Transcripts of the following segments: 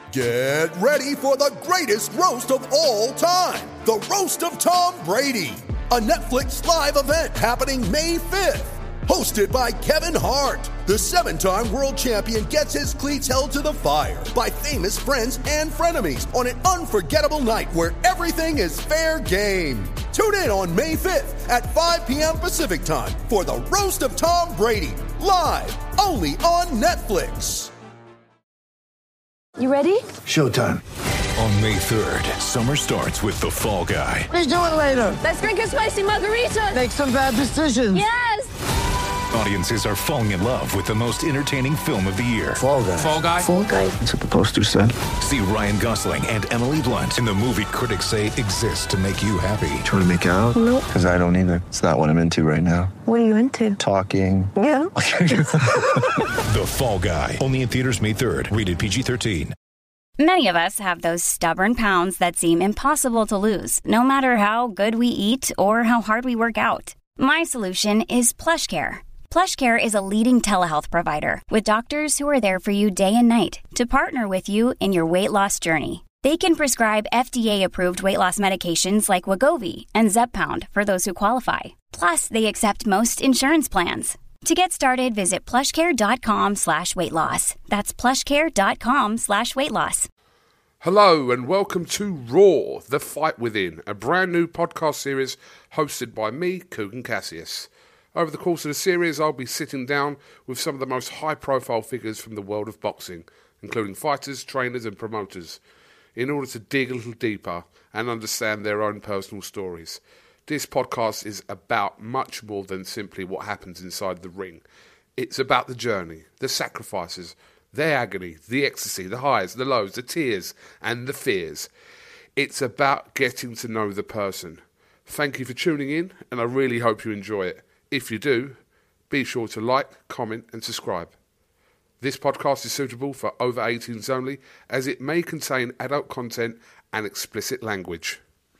Get ready for the greatest roast of all time, the Roast of Tom Brady, a Netflix live event happening May 5th. Hosted by Kevin Hart, the 7-time world champion gets his cleats held to the fire by famous friends and frenemies on an unforgettable night where everything is fair game. Tune in on May 5th at 5 p.m. Pacific time for the Roast of Tom Brady, live only on Netflix. You ready? Showtime. On May 3rd, summer starts with The Fall Guy. Let's do it later. Let's drink a spicy margarita. Make some bad decisions. Yes! Audiences are falling in love with the most entertaining film of the year. Fall Guy. Fall Guy? Fall guy. That's what the poster said. See Ryan Gosling and Emily Blunt in the movie critics say exists to make you happy. Trying to make it out? Nope. Because I don't either. It's not what I'm into right now. What are you into? Talking. Yeah. The Fall Guy. Only in theaters May 3rd. Rated PG-13. Many of us have those stubborn pounds that seem impossible to lose, no matter how good we eat or how hard we work out. My solution is PlushCare. PlushCare is a leading telehealth provider with doctors who are there for you day and night to partner with you in your weight loss journey. They can prescribe FDA-approved weight loss medications like Wegovy and Zepbound for those who qualify. Plus, they accept most insurance plans. To get started, visit plushcare.com/weightloss. That's plushcare.com/weightloss. Hello and welcome to Raw, The Fight Within, a brand new podcast series hosted by me, Kugan Cassius. Over the course of the series, I'll be sitting down with some of the most high-profile figures from the world of boxing, including fighters, trainers and promoters, in order to dig a little deeper and understand their own personal stories. This podcast is about much more than simply what happens inside the ring. It's about the journey, the sacrifices, their agony, the ecstasy, the highs, the lows, the tears and the fears. It's about getting to know the person. Thank you for tuning in, and I really hope you enjoy it. If you do, be sure to like, comment and subscribe. This podcast is suitable for over 18s only, as it may contain adult content and explicit language.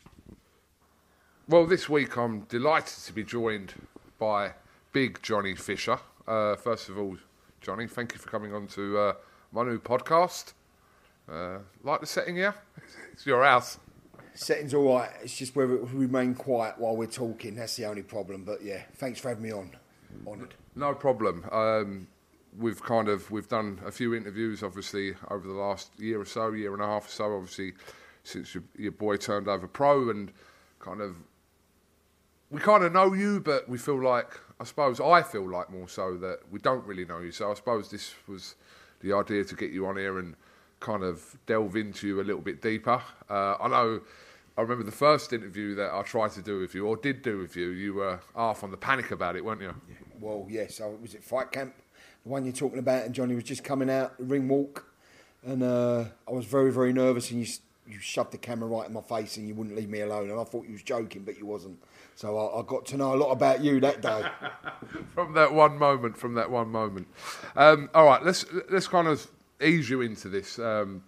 Well, this week I'm delighted to be joined by Big Johnny Fisher. First of all, Johnny, thank you for coming on to my new podcast. Like the setting here? It's your house. Setting's all right. It's just whether we remain quiet while we're talking. That's the only problem. But yeah, thanks for having me on. Honoured. No problem. We've done a few interviews, obviously, over the last year or so, year and a half or so, obviously, since your boy turned over pro, and we kind of know you, but we feel like, I feel like more so that we don't really know you. So I suppose this was the idea, to get you on here and kind of delve into you a little bit deeper. I remember the first interview that I tried to do with you, or did do with you, you were half on the panic about it, weren't you? Well, yes. Was it Fight Camp? The one you're talking about, and Johnny was just coming out, the ring walk, and I was very, very nervous, and you shoved the camera right in my face and you wouldn't leave me alone, and I thought you was joking, but you wasn't. So I got to know a lot about you that day. From that one moment. All right, let's kind of ease you into this.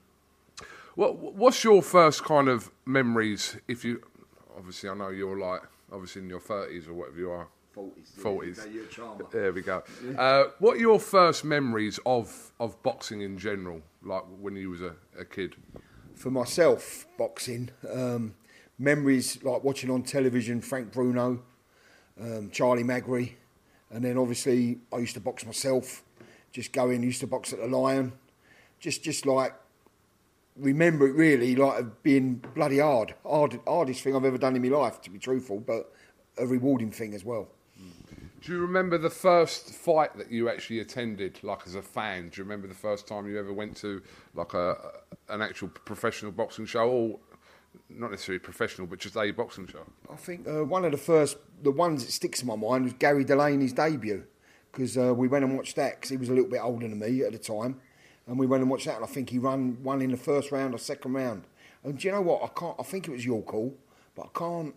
What's your first kind of memories? If you, obviously, I know you're obviously in your 30s or whatever you are. 40s. Yeah, there we go. What are your first memories of boxing in general, like when you was a kid? For myself, boxing, memories like watching on television Frank Bruno, Charlie Magri, and then obviously I used to box myself, used to box at the Lion, just like remember it really like being bloody hardest thing I've ever done in my life, to be truthful, but a rewarding thing as well. Do you remember the first fight that you actually attended, like as a fan? Do you remember the first time you ever went to like an actual professional boxing show, or not necessarily professional, but just a boxing show? I think one of the ones that sticks in my mind was Gary Delaney's debut, because we went and watched that, because he was a little bit older than me at the time, and we went and watched that, and I think he won in the first round or second round. And do you know what? I think it was your call, but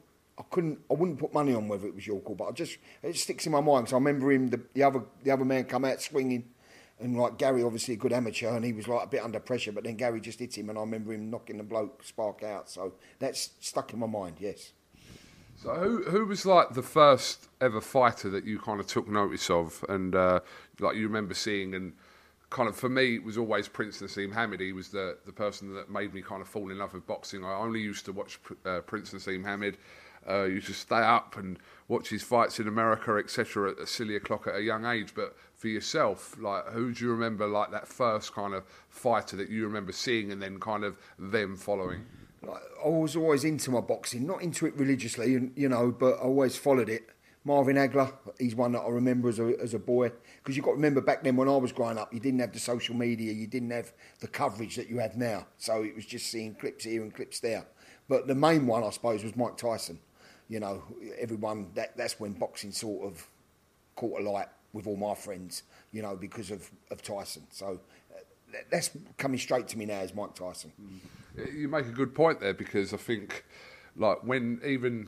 I wouldn't put money on whether it was your call, but it sticks in my mind, because I remember him, the other man come out swinging, and like Gary, obviously a good amateur, and he was like a bit under pressure, but then Gary just hit him, and I remember him knocking the bloke spark out, so that's stuck in my mind, yes. So who was like the first ever fighter that you kind of took notice of, and like you remember seeing and kind of, for me, it was always Prince Nassim Hamed. He was the person that made me kind of fall in love with boxing. I only used to watch Prince Nassim Hamed. Used to stay up and watch his fights in America, etc., at a silly o'clock at a young age. But for yourself, like, who do you remember, like, that first kind of fighter that you remember seeing and then kind of them following? I was always into my boxing, not into it religiously, but I always followed it. Marvin Hagler, he's one that I remember as a boy. Because you've got to remember back then when I was growing up, you didn't have the social media, you didn't have the coverage that you have now. So it was just seeing clips here and clips there. But the main one, I suppose, was Mike Tyson. Everyone, that's when boxing sort of caught a light with all my friends, because of Tyson. So that's coming straight to me now is Mike Tyson. You make a good point there, because I think, like, when even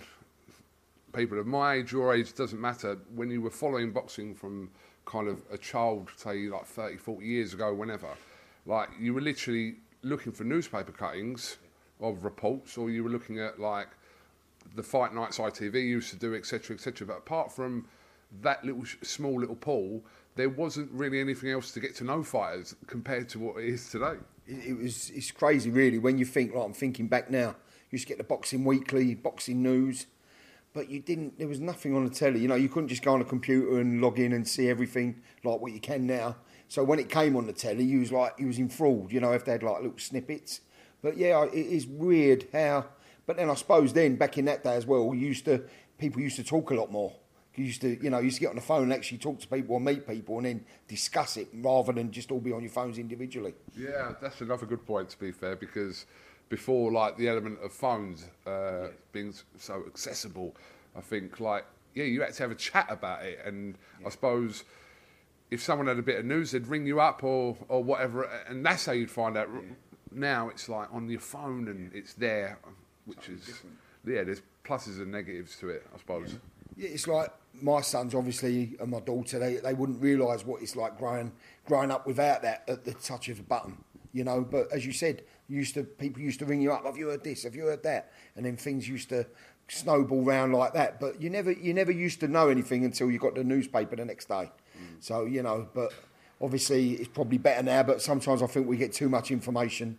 people of my age, your age, doesn't matter, when you were following boxing from kind of a child, say, like 30, 40 years ago, whenever, like, you were literally looking for newspaper cuttings of reports, or you were looking at, like, the fight nights ITV used to do, etc., etc. But apart from that small little pool, there wasn't really anything else to get to know fighters compared to what it is today. It's crazy, really, when you think, like, I'm thinking back now, you used to get the Boxing Weekly, Boxing News, but there was nothing on the telly. You couldn't just go on a computer and log in and see everything like what you can now. So when it came on the telly, you was enthralled, if they had, like, little snippets. But yeah, it is weird how. But then I suppose back in that day as well, people used to talk a lot more. You used to get on the phone and actually talk to people or meet people and then discuss it rather than just all be on your phones individually. Yeah, that's another good point, to be fair, because before, like, the element of phones being so accessible, I think, like, you had to have a chat about it. And I suppose if someone had a bit of news, they'd ring you up or whatever, and that's how you'd find out. Now it's like on your phone and it's there, which is different. There's pluses and negatives to it, I suppose. Yeah, it's like my sons, obviously, and my daughter, they wouldn't realise what it's like growing up without that at the touch of a button, But as you said, people used to ring you up, have you heard this, have you heard that? And then things used to snowball round like that. But you never used to know anything until you got the newspaper the next day. So, but obviously it's probably better now, but sometimes I think we get too much information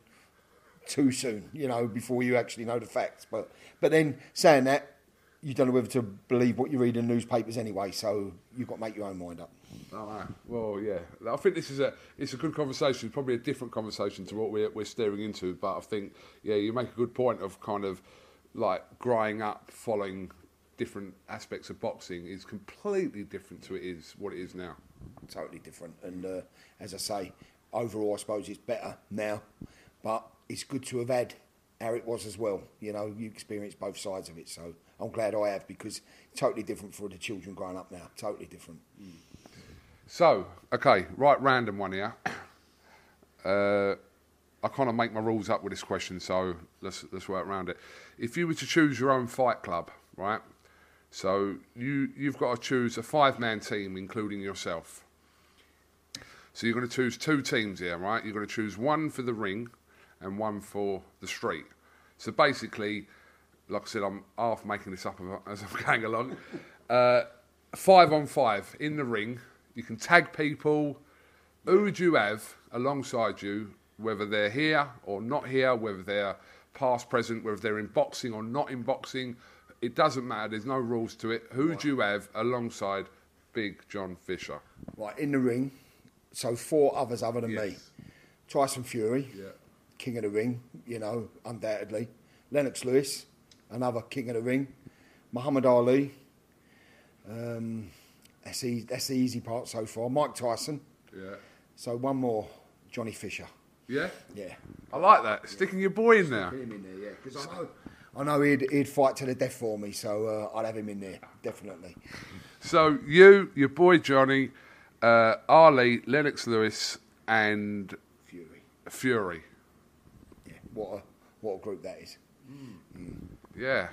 too soon, before you actually know the facts. But then saying that, you don't know whether to believe what you read in newspapers anyway, so you've got to make your own mind up. Oh, well, yeah. I think it's a good conversation. It's probably a different conversation to what we're steering into, but I think, you make a good point of kind of, like, growing up following different aspects of boxing is completely different to what it is now. Totally different. And as I say, overall, I suppose it's better now, but it's good to have had how it was as well. You experience both sides of it, so I'm glad I have, because it's totally different for the children growing up now. Totally different. So, okay, right, random one here. I kind of make my rules up with this question, so let's work around it. If you were to choose your own fight club, right? So you've got to choose a 5-man team, including yourself. So you're going to choose 2 teams here, right? You're going to choose one for the ring and one for the street. So basically, like I said, I'm half making this up as I'm going along. 5-on-5 in the ring. You can tag people. Who would you have alongside you, whether they're here or not here, whether they're past, present, whether they're in boxing or not in boxing? It doesn't matter. There's no rules to it. Who would you have alongside Big John Fisher? Right, in the ring. So 4 others other than me. Tyson Fury, king of the ring, undoubtedly. Lennox Lewis, another king of the ring. Muhammad Ali. That's the easy part so far. Mike Tyson. Yeah. So one more, Johnny Fisher. Yeah? Yeah. I like that. Sticking your boy in there. Put him in there, yeah. Because I know he'd fight to the death for me, so I'd have him in there, definitely. So you, your boy Johnny, Ali, Lennox Lewis, and Fury. Yeah. What a group that is. Yeah.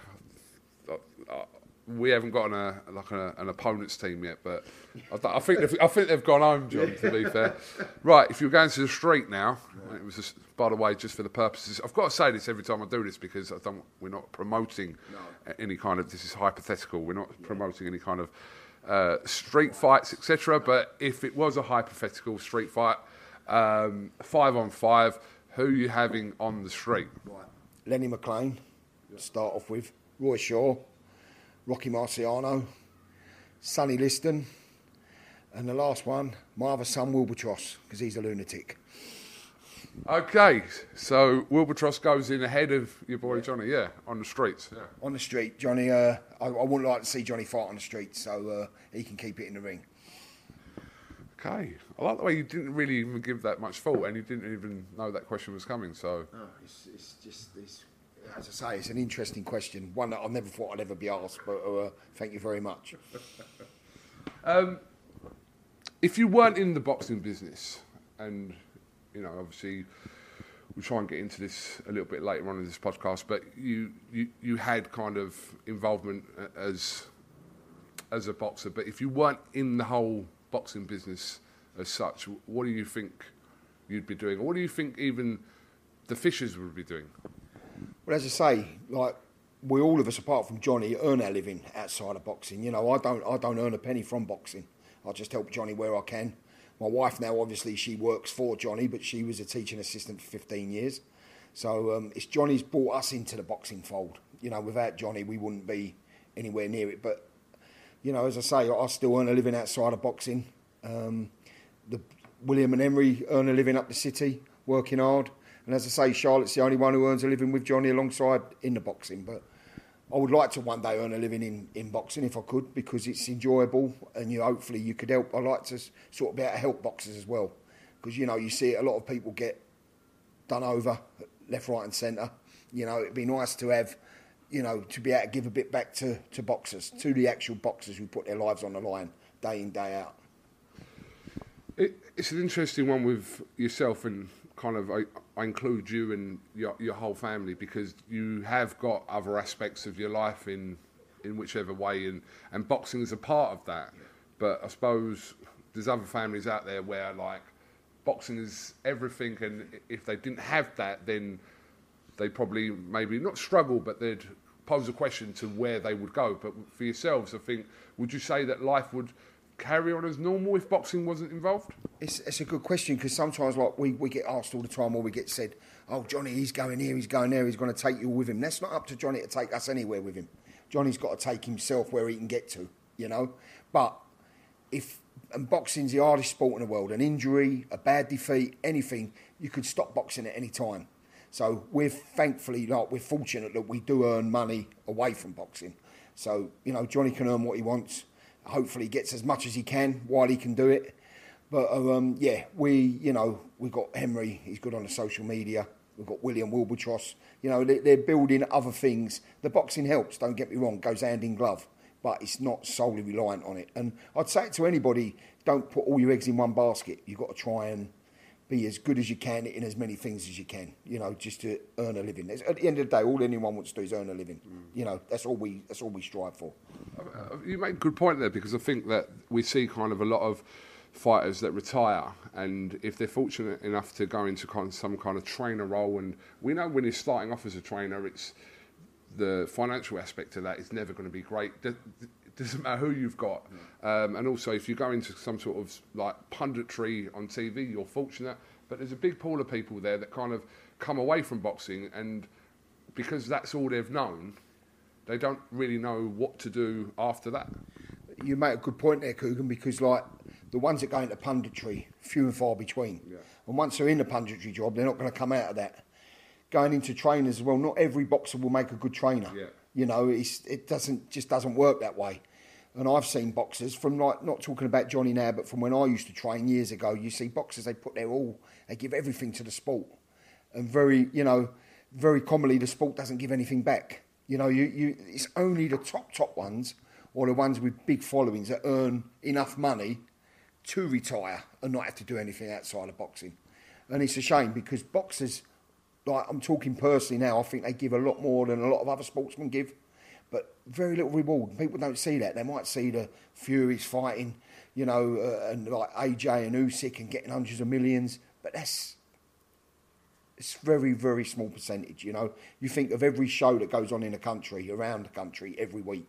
We haven't got an opponent's team yet, but I think they've gone home, John. To be fair, right? If you're going to the street now, it was just, by the way, just for the purposes. I've got to say this every time I do this because we're not promoting any kind of. This is hypothetical. We're not promoting any kind of street fights, etc. But if it was a hypothetical street fight, 5-on-5. Who are you having on the street? Right. Lenny McLean, to start off with. Roy Shaw, Rocky Marciano, Sonny Liston, and the last one, my other son, Wilbertross, because he's a lunatic. Okay, so Wilbertross goes in ahead of your boy Johnny, on the streets. Yeah. On the street, Johnny, I wouldn't like to see Johnny fight on the street, so he can keep it in the ring. Okay, I like the way you didn't really even give that much thought, and you didn't even know that question was coming. So, It's as I say, it's an interesting question, one that I never thought I'd ever be asked. But thank you very much. If you weren't in the boxing business, and obviously we'll try and get into this a little bit later on in this podcast, but you had kind of involvement as a boxer. But if you weren't in the whole boxing business as such, what do you think you'd be doing? Or what do you think even the Fishers would be doing? Well, as I say, like we all of us, apart from Johnny, earn our living outside of boxing. I don't earn a penny from boxing. I just help Johnny where I can. My wife now, obviously, she works for Johnny, but she was a teaching assistant for 15 years. So it's Johnny's brought us into the boxing fold. Without Johnny, we wouldn't be anywhere near it. But as I say, I still earn a living outside of boxing. William and Henry earn a living up the city, working hard. And as I say, Charlotte's the only one who earns a living with Johnny alongside in the boxing. But I would like to one day earn a living in boxing if I could, because it's enjoyable and hopefully you could help. I like to sort of be able to help boxers as well, because you see a lot of people get done over left, right and centre. It'd be nice to have, to be able to give a bit back to boxers, to the actual boxers who put their lives on the line day in, day out. It's an interesting one with yourself, and kind of I include you and your whole family, because you have got other aspects of your life in whichever way, and boxing is a part of that. But I suppose there's other families out there where like boxing is everything, and if they didn't have that, then they probably maybe not struggle, but they'd pose a question to where they would go. But for yourselves, I think, would you say that life would carry on as normal if boxing wasn't involved? It's a good question, because sometimes like we get asked all the time, or we get said, oh, Johnny, he's going here, he's going there, he's going to take you all with him. That's not up to Johnny to take us anywhere with him. Johnny's got to take himself where he can get to, But and boxing's the hardest sport in the world. An injury, a bad defeat, anything, you could stop boxing at any time. So we're fortunate that we do earn money away from boxing. So, Johnny can earn what he wants. Hopefully he gets as much as he can while he can do it. But we've got Henry, he's good on the social media. We've got William Wilbertross. They're building other things. The boxing helps, don't get me wrong, goes hand in glove. But it's not solely reliant on it. And I'd say it to anybody, don't put all your eggs in one basket. You've got to try and be as good as you can in as many things as you can, just to earn a living. At the end of the day, all anyone wants to do is earn a living. That's all we strive for. You make a good point there, because I think that we see kind of a lot of fighters that retire, and if they're fortunate enough to go into some kind of trainer role, and we know when you're starting off as a trainer, it's the financial aspect of that is never going to be great. It doesn't matter who you've got. And also, if you go into some sort of like punditry on TV, you're fortunate, but there's a big pool of people there that kind of come away from boxing, and because that's all they've known, they don't really know what to do after that. You make a good point there, Coogan, because like the ones that go into punditry, few and far between. Yeah. And once they're in the punditry job, they're not going to come out of that. Going into trainers as well, not every boxer will make a good trainer. Yeah. It doesn't work that way. And I've seen boxers from, like, not talking about Johnny now, but from when I used to train years ago, you see boxers, they put their all, they give everything to the sport. And very commonly the sport doesn't give anything back. It's only the top ones, or the ones with big followings, that earn enough money to retire and not have to do anything outside of boxing. And it's a shame, because boxers, like I'm talking personally now, I think they give a lot more than a lot of other sportsmen give, but very little reward. People don't see that. They might see the Furies fighting, and like AJ and Usyk and getting hundreds of millions, but it's very, very small percentage. You think of every show that goes on in the country, around the country, every week.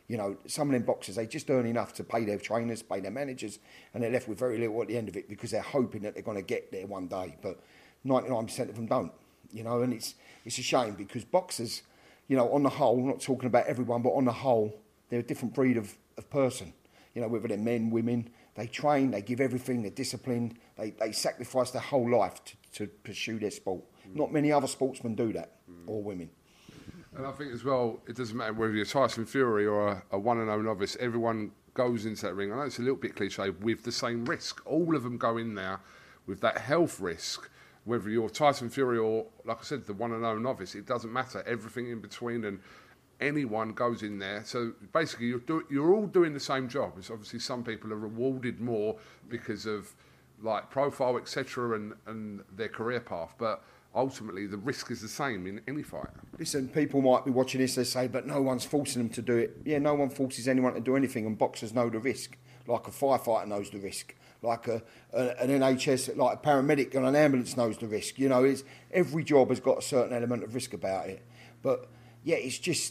You know, some of them boxers, they just earn enough to pay their trainers, pay their managers, and they're left with very little at the end of it because they're hoping that they're going to get there one day. But 99% of them don't, you know, and it's a shame because boxers, you know, on the whole, I'm not talking about everyone, but on the whole, they're a different breed of person. You know, whether they're men, women, they train, they give everything, they're disciplined, they sacrifice their whole life to pursue their sport. Not many other sportsmen do that, or women. And I think as well, it doesn't matter whether you're Tyson Fury or a 1-0 novice, everyone goes into that ring. I know it's a little bit cliche, with the same risk. All of them go in there with that health risk. Whether you're Tyson Fury or, like I said, the 1-0 novice, it doesn't matter. Everything in between, and anyone goes in there. So basically, you're all doing the same job. It's obviously some people are rewarded more because of like profile, etc., and their career path. But ultimately, the risk is the same in any fight. Listen, people might be watching this, they say, but no one's forcing them to do it. Yeah, no one forces anyone to do anything, and boxers know the risk. Like a firefighter knows the risk. Like an NHS, like a paramedic on an ambulance knows the risk. You know, every job has got a certain element of risk about it. But, yeah, it's just,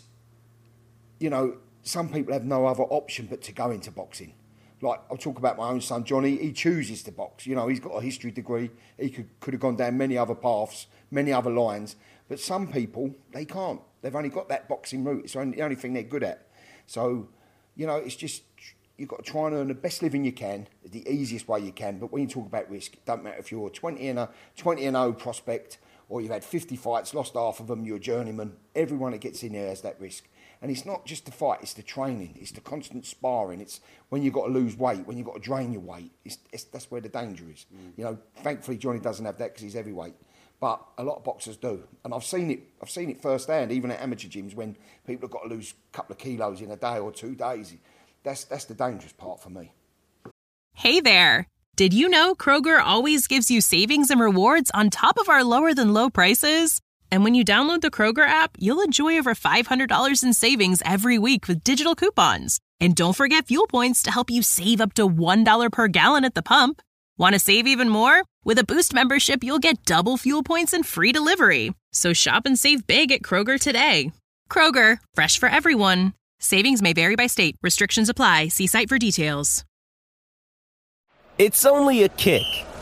you know, some people have no other option but to go into boxing. Like, I'll talk about my own son, Johnny. He chooses to box. You know, he's got a history degree. He could have gone down many other paths, many other lines. But some people, they can't. They've only got that boxing route. It's the only thing they're good at. So, you know, it's just, you've got to try and earn the best living you can, the easiest way you can. But when you talk about risk, it doesn't matter if you're a 20-0 prospect or you've had 50 fights, lost half of them, you're a journeyman. Everyone that gets in there has that risk. And it's not just the fight, it's the training, it's the constant sparring, it's when you've got to lose weight, when you've got to drain your weight. That's where the danger is. You know, thankfully Johnny doesn't have that because he's heavyweight. But a lot of boxers do. And I've seen it firsthand, even at amateur gyms, when people have got to lose a couple of kilos in a day or 2 days. That's the dangerous part for me. Hey there. Did you know Kroger always gives you savings and rewards on top of our lower-than-low prices? And when you download the Kroger app, you'll enjoy over $500 in savings every week with digital coupons. And don't forget fuel points to help you save up to $1 per gallon at the pump. Want to save even more? With a Boost membership, you'll get double fuel points and free delivery. So shop and save big at Kroger today. Kroger, fresh for everyone. Savings may vary by state. Restrictions apply. See site for details. It's only a kick,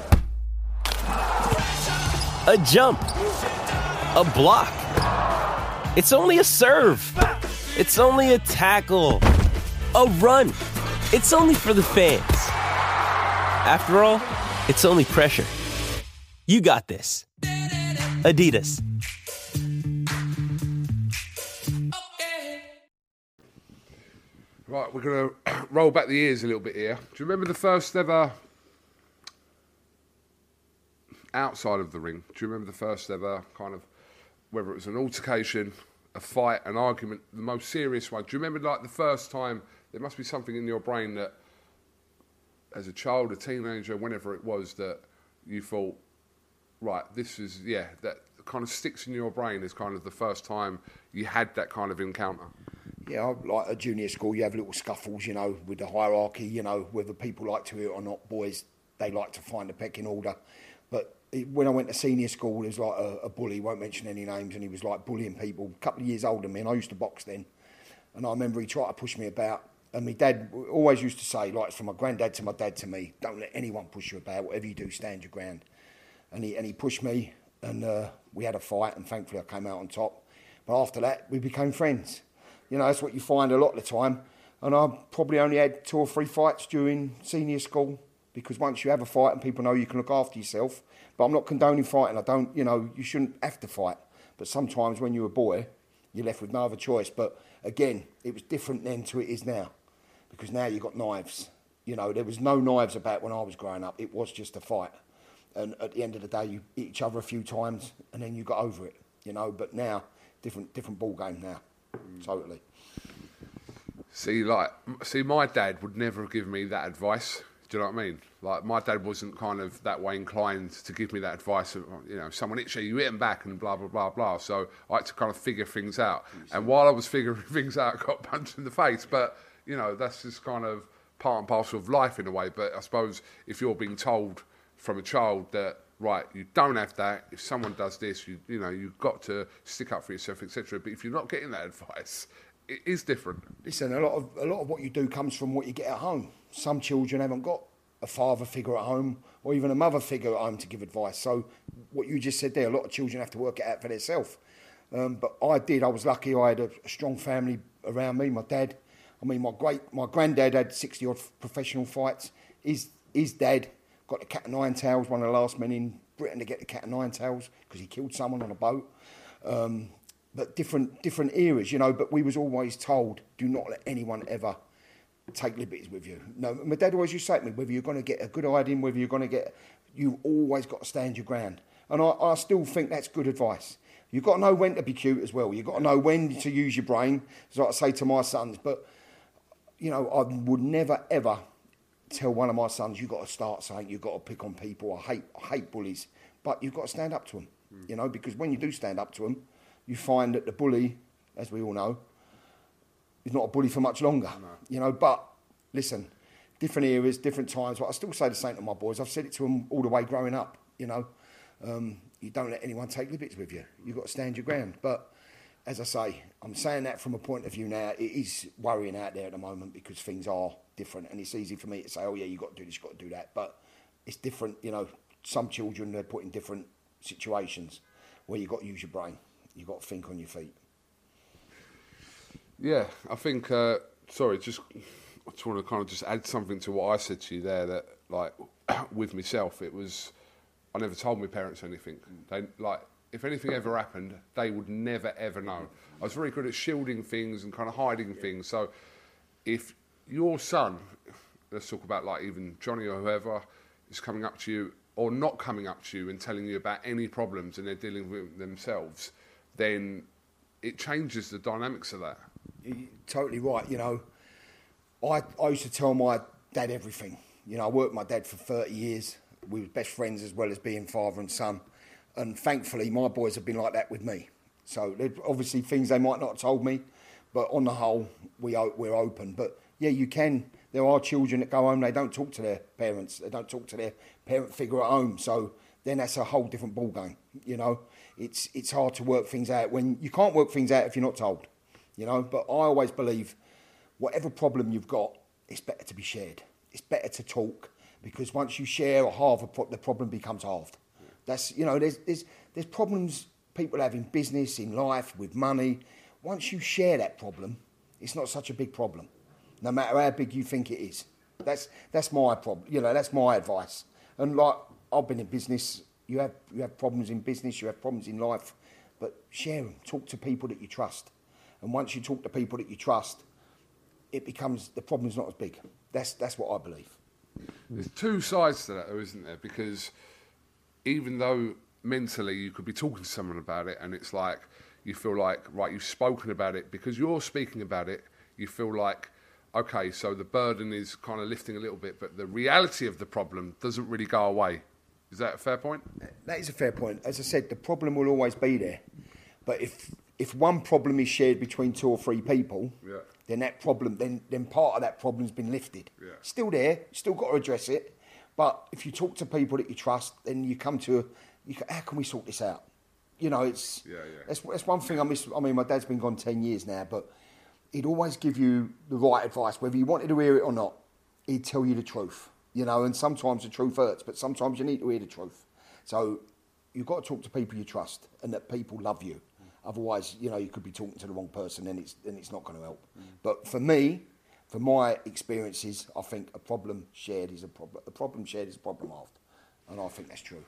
a jump, a block. It's only a serve. It's only a tackle, a run. It's only for the fans. After all, it's only pressure. You got this. Adidas. Right, we're going to roll back the years a little bit here. Do you remember the first ever, outside of the ring, do you remember the first ever kind of, whether it was an altercation, a fight, an argument, the most serious one? Do you remember like the first time, there must be something in your brain that, as a child, a teenager, whenever it was, that you thought, right, this is, yeah, that kind of sticks in your brain as kind of the first time you had that kind of encounter? Yeah, like at junior school, you have little scuffles, you know, with the hierarchy, you know, whether people like to hear it or not. Boys, they like to find a pecking order. But when I went to senior school, there was like a bully, won't mention any names, and he was like bullying people, a couple of years older than me, and I used to box then. And I remember he tried to push me about, and my dad always used to say, like from my granddad to my dad to me, don't let anyone push you about, whatever you do, stand your ground. And he pushed me, and we had a fight, and thankfully I came out on top. But after that, we became friends. You know, that's what you find a lot of the time. And I probably only had 2 or 3 fights during senior school, because once you have a fight and people know you can look after yourself, but I'm not condoning fighting. I don't, you know, you shouldn't have to fight. But sometimes when you're a boy, you're left with no other choice. But again, it was different then to it is now, because now you've got knives. You know, there was no knives about when I was growing up. It was just a fight. And at the end of the day, you hit each other a few times and then you got over it, you know. But now, different ball game now. Totally. See, my dad would never have given me that advice. Do you know what I mean? Like, my dad wasn't kind of that way inclined to give me that advice of, you know, someone hits you hit them back and blah, blah, blah, blah. So I had to kind of figure things out. And while I was figuring things out, I got punched in the face. But, you know, that's just kind of part and parcel of life in a way. But I suppose if you're being told from a child that, right, you don't have that, if someone does this, you know, you've got to stick up for yourself, etc. But if you're not getting that advice, it is different. Listen, a lot of what you do comes from what you get at home. Some children haven't got a father figure at home or even a mother figure at home to give advice. So what you just said there, a lot of children have to work it out for themselves. But I did. I was lucky. I had a strong family around me. My dad. I mean, my granddad had 60 odd professional fights. His dad got the Cat of Nine Tails, one of the last men in Britain to get the Cat of Nine Tails because he killed someone on a boat. But different eras, you know. But we was always told, do not let anyone ever take liberties with you. No, my dad always used to say to me, whether you're going to get a good hiding, whether you're going to get, you've always got to stand your ground. And I still think that's good advice. You've got to know when to be cute as well. You've got to know when to use your brain, as I say to my sons. But, you know, I would never, ever tell one of my sons, you've got to start saying you've got to pick on people. I hate bullies. But you've got to stand up to them, you know, because when you do stand up to them, you find that the bully, as we all know, is not a bully for much longer, you know. But listen, different eras, different times. But I still say the same to my boys. I've said it to them all the way growing up, you know. You don't let anyone take liberties with you. You've got to stand your ground. But as I say, I'm saying that from a point of view now. It is worrying out there at the moment because things are different. And it's easy for me to say, oh, yeah, you've got to do this, you've got to do that. But it's different, you know. Some children, they're put in different situations where you've got to use your brain. You've got to think on your feet. Yeah, I think, I just want to kind of just add something to what I said to you there, that, like, with myself, it was, I never told my parents anything. They, like, if anything ever happened, they would never, ever know. I was very good at shielding things and kind of hiding things. So if your son, let's talk about, like, even Johnny or whoever, is coming up to you or not coming up to you and telling you about any problems and they're dealing with themselves, then it changes the dynamics of that. You're totally right. You know, I used to tell my dad everything. You know, I worked with my dad for 30 years. We were best friends as well as being father and son. And thankfully, my boys have been like that with me. So there's obviously things they might not have told me, but on the whole, we're open. But yeah, you can. There are children that go home, they don't talk to their parents. They don't talk to their parent figure at home. So then that's a whole different ballgame, you know. It's hard to work things out when you can't work things out if you're not told, you know. But I always believe whatever problem you've got, it's better to be shared. It's better to talk because once you share the problem becomes halved. That's, you know, there's problems people have in business, in life, with money. Once you share that problem, it's not such a big problem, no matter how big you think it is. That's my problem. You know, that's my advice. And like I've been in business. You have problems in business, you have problems in life, but share them. Talk to people that you trust. And once you talk to people that you trust, it becomes, the problem's not as big. That's what I believe. There's two sides to that, though, isn't there? Because even though mentally you could be talking to someone about it and it's like, you feel like, right, you've spoken about it, because you're speaking about it, you feel like, okay, so the burden is kind of lifting a little bit, but the reality of the problem doesn't really go away. Is that a fair point? That is a fair point. As I said, the problem will always be there. But if one problem is shared between 2 or 3 people, then that problem, then part of that problem's been lifted. Yeah. Still there, still got to address it. But if you talk to people that you trust, then you come to, how can we sort this out? You know, it's that's one thing I miss. I mean, my dad's been gone 10 years now, but he'd always give you the right advice, whether you wanted to hear it or not. He'd tell you the truth. You know, and sometimes the truth hurts, but sometimes you need to hear the truth. So you've got to talk to people you trust and that people love you. Otherwise, you know, you could be talking to the wrong person and it's not going to help. But for me, for my experiences, I think a problem shared is a problem. A problem shared is a problem halved. And I think that's true.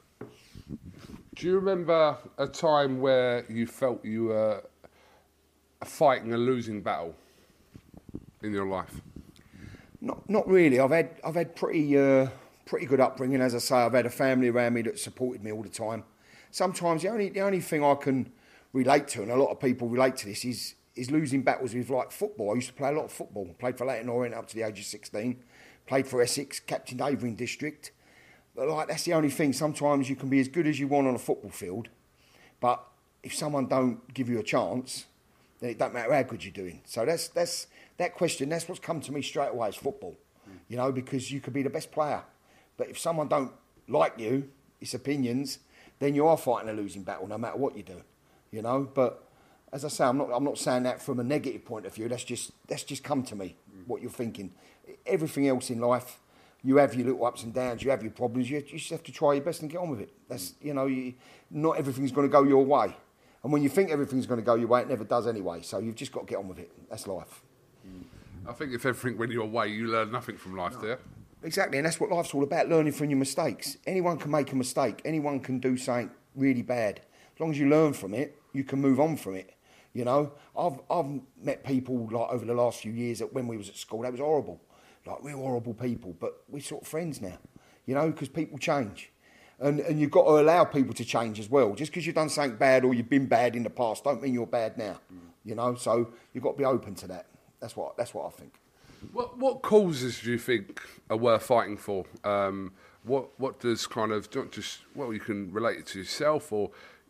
Do you remember a time where you felt you were fighting a losing battle in your life? Not really. I've had pretty good upbringing. As I say, I've had a family around me that supported me all the time. Sometimes the only thing I can relate to, and a lot of people relate to this, is losing battles with like football. I used to play a lot of football. Played for Leyton Orient up to the age of 16. Played for Essex, captained Havering District. But like that's the only thing. Sometimes you can be as good as you want on a football field, but if someone don't give you a chance, then it don't matter how good you're doing. So that's that question. That's what's come to me straight away is football. You know, because you could be the best player, but if someone don't like you, its opinions, then you are fighting a losing battle no matter what you do. You know, but as I say, I'm not saying that from a negative point of view. That's just come to me, what you're thinking. Everything else in life, you have your little ups and downs, you have your problems, you just have to try your best and get on with it. That's, not everything's going to go your way. And when you think everything's going to go your way, it never does anyway. So you've just got to get on with it. That's life. I think if everything went your way, you learn nothing from life there. Exactly, and that's what life's all about, learning from your mistakes. Anyone can make a mistake. Anyone can do something really bad. As long as you learn from it, you can move on from it. I've met people like over the last few years that when we was at school, that was horrible. Like, we're horrible people, but we're sort of friends now, because people change. And you've got to allow people to change as well. Just because you've done something bad or you've been bad in the past, don't mean you're bad now. So you've got to be open to that. That's what I think. What causes do you think are worth fighting for? What does kind of, not just, you can relate it to yourself, or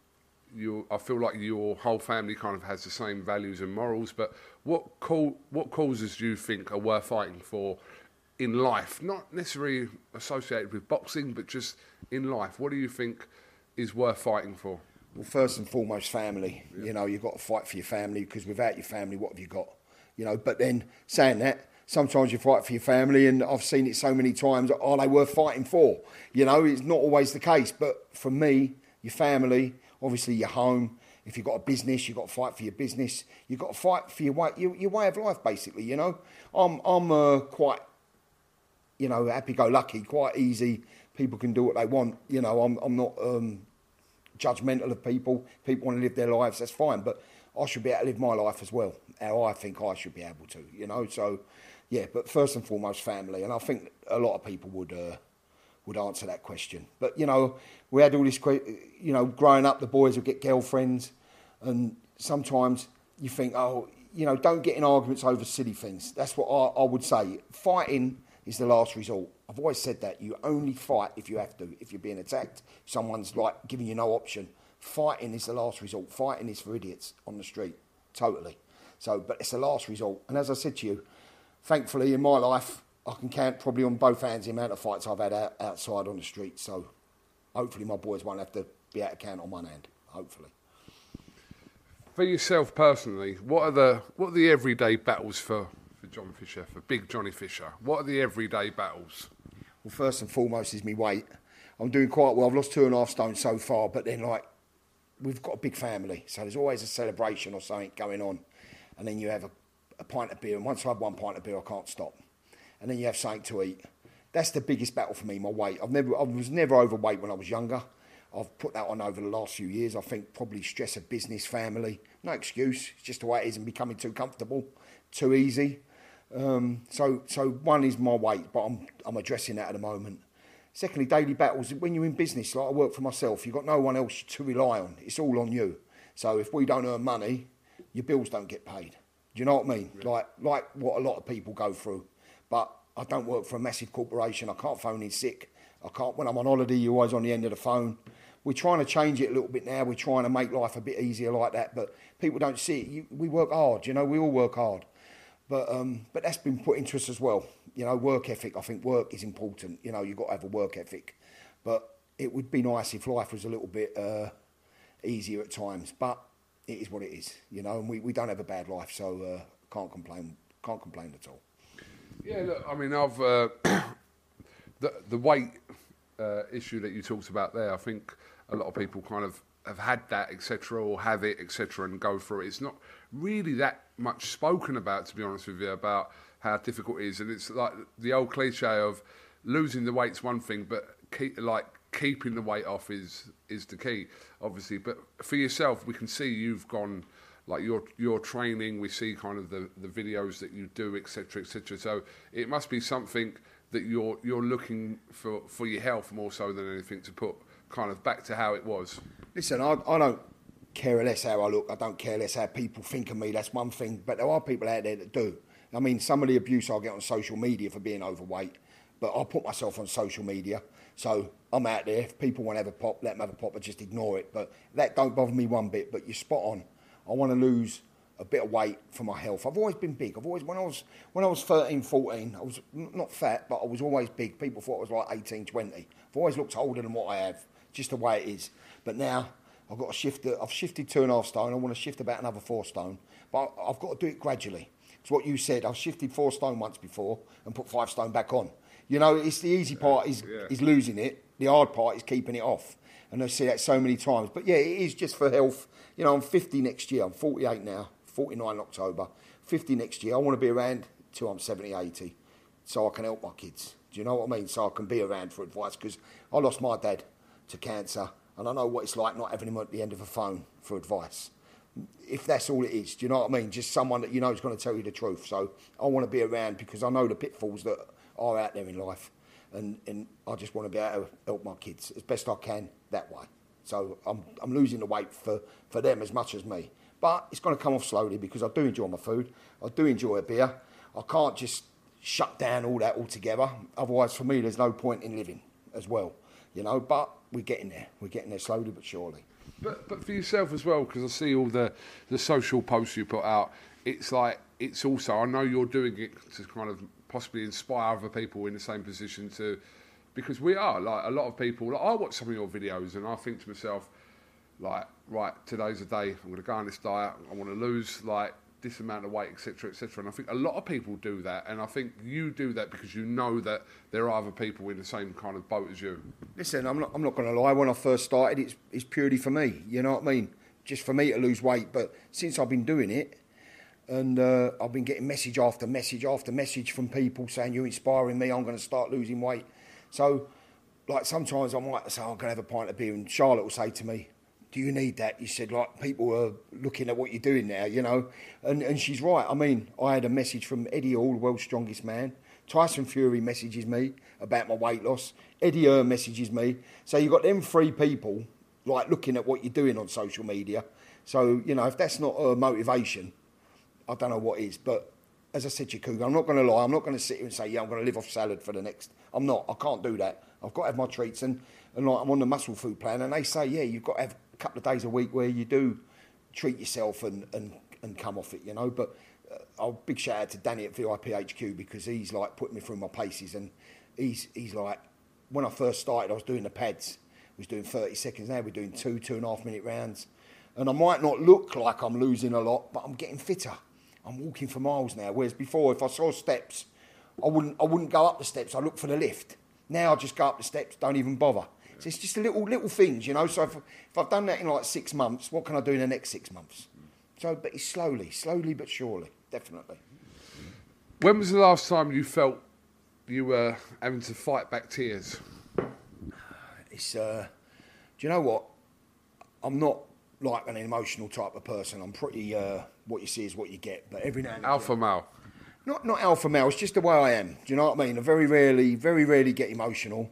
I feel like your whole family kind of has the same values and morals, but what causes do you think are worth fighting for in life? Not necessarily associated with boxing, but just in life. What do you think is worth fighting for? Well, first and foremost, family. Yeah. You've got to fight for your family, because without your family, what have you got? But then saying that, sometimes you fight for your family, and I've seen it so many times, are they worth fighting for? It's not always the case. But for me, your family, obviously your home, if you've got a business, you've got to fight for your business. You've got to fight for your way of life, basically, I'm quite, happy-go-lucky, quite easy. People can do what they want. I'm not judgmental of people. People want to live their lives, that's fine. But I should be able to live my life as well, how I think I should be able to, So, yeah, but first and foremost, family. And I think a lot of people would answer that question. But, we had all this, growing up, the boys would get girlfriends. And sometimes you think, don't get in arguments over silly things. That's what I would say. Fighting is the last resort. I've always said that. You only fight if you have to. If you're being attacked, someone's like giving you no option. Fighting is the last resort. Fighting is for idiots on the street. Totally. So, but it's the last resort. And as I said to you, thankfully in my life, I can count probably on both hands the amount of fights I've had outside on the street. So hopefully my boys won't have to be able to count on one hand. Hopefully. For yourself personally, what are the everyday battles for John Fisher, for Big Johnny Fisher? What are the everyday battles? Well, first and foremost is my weight. I'm doing quite well. I've lost 2.5 stone so far, but then we've got a big family, so there's always a celebration or something going on. And then you have a pint of beer, and once I have one pint of beer, I can't stop. And then you have something to eat. That's the biggest battle for me, my weight. I was never overweight when I was younger. I've put that on over the last few years. I think probably stress of business, family. No excuse. It's just the way it is, and becoming too comfortable, too easy. So one is my weight, but I'm addressing that at the moment. Secondly, daily battles. When you're in business, like I work for myself, you've got no one else to rely on. It's all on you. So if we don't earn money, your bills don't get paid. Do you know what I mean? Yeah. Like what a lot of people go through. But I don't work for a massive corporation. I can't phone in sick. I can't. When I'm on holiday, you're always on the end of the phone. We're trying to change it a little bit now. We're trying to make life a bit easier like that. But people don't see it. We work hard. We all work hard. But that's been put into us as well. Work ethic. I think work is important. You've got to have a work ethic. But it would be nice if life was a little bit easier at times. But it is what it is, and we don't have a bad life, so can't complain at all. Yeah, look, I mean, I've the weight issue that you talked about there. I think a lot of people kind of have had that, etc., or have it, etc., and go through it. It's not really that much spoken about, to be honest with you, about how difficult it is. And it's like the old cliche of losing the weight's one thing, but keeping the weight off is the key, obviously. But for yourself, we can see you've gone, like your training, we see kind of the videos that you do, etc., etc. So it must be something that you're looking for your health more so than anything, to put kind of back to how it was. Listen, I don't care less how I look. I don't care less how people think of me. That's one thing. But there are people out there that do. I mean, some of the abuse I get on social media for being overweight, but I put myself on social media. So I'm out there. If people want to have a pop, let them have a pop, but just ignore it. But that don't bother me one bit. But you're spot on. I want to lose a bit of weight for my health. I've always been big. When I was 13, 14, I was not fat, but I was always big. People thought I was like 18, 20. I've always looked older than what I have, just the way it is. But now I've shifted 2.5 stone. I want to shift about another 4 stone, but I've got to do it gradually. It's what you said. I've shifted 4 stone once before and put 5 stone back on. You know, it's the easy part is losing it. The hard part is keeping it off. And I see that so many times. But yeah, it is just for health. You know, I'm 50 next year. I'm 48 now, 49 October. 50 next year. I want to be around till I'm 70, 80, so I can help my kids. Do you know what I mean? So I can be around for advice, because I lost my dad to cancer, and I know what it's like not having him at the end of a phone for advice. If that's all it is, do you know what I mean? Just someone that you know is going to tell you the truth. So I want to be around because I know the pitfalls that are out there in life, and I just want to be able to help my kids as best I can that way. So I'm losing the weight for them as much as me. But it's going to come off slowly because I do enjoy my food. I do enjoy a beer. I can't just shut down all that altogether. Otherwise, for me, there's no point in living as well, you know. But we're getting there. We're getting there slowly but surely. But for yourself as well, because I see all the social posts you put out, it's like, it's also, I know you're doing it to kind of possibly inspire other people in the same position to, because we are, like, a lot of people, like, I watch some of your videos and I think to myself, like, right, today's the day, I'm going to go on this diet, I want to lose, like, this amount of weight, etc., etc. And I think a lot of people do that, and I think you do that because you know that there are other people in the same kind of boat as you. Listen, I'm not going to lie. When I first started, it's purely for me. You know what I mean? Just for me to lose weight. But since I've been doing it, and I've been getting message after message after message from people saying you're inspiring me. I'm going to start losing weight. So, like, sometimes I might say I'm going to have a pint of beer, and Charlotte will say to me, do you need that? You said, like, people are looking at what you're doing now, you know. And she's right. I mean, I had a message from Eddie Hall, the world's strongest man. Tyson Fury messages me about my weight loss. Eddie Hearn messages me. So you've got them 3 people, like, looking at what you're doing on social media. So, you know, if that's not a motivation, I don't know what is. But as I said to you, Cougar, I'm not going to lie. I'm not going to sit here and say, yeah, I'm going to live off salad for the next... I'm not. I can't do that. I've got to have my treats. And like, I'm on the muscle food plan, and they say, yeah, you've got to have a couple of days a week where you do treat yourself and come off it, you know. But big shout out to Danny at VIP HQ, because he's like putting me through my paces, and he's like, when I first started, I was doing the pads, I was doing 30 seconds. Now we're doing 2.5 minute rounds, and I might not look like I'm losing a lot, but I'm getting fitter. I'm walking for miles now, whereas before, if I saw steps, I wouldn't go up the steps. I look for the lift. Now I just go up the steps, don't even bother. So it's just little things, you know. So if I've done that in like 6 months, what can I do in the next 6 months? So, but it's slowly but surely, definitely. When was the last time you felt you were having to fight back tears? It's, do you know what? I'm not like an emotional type of person. I'm pretty, what you see is what you get. But every now and again... Alpha male? Not alpha male, it's just the way I am. Do you know what I mean? I very rarely get emotional.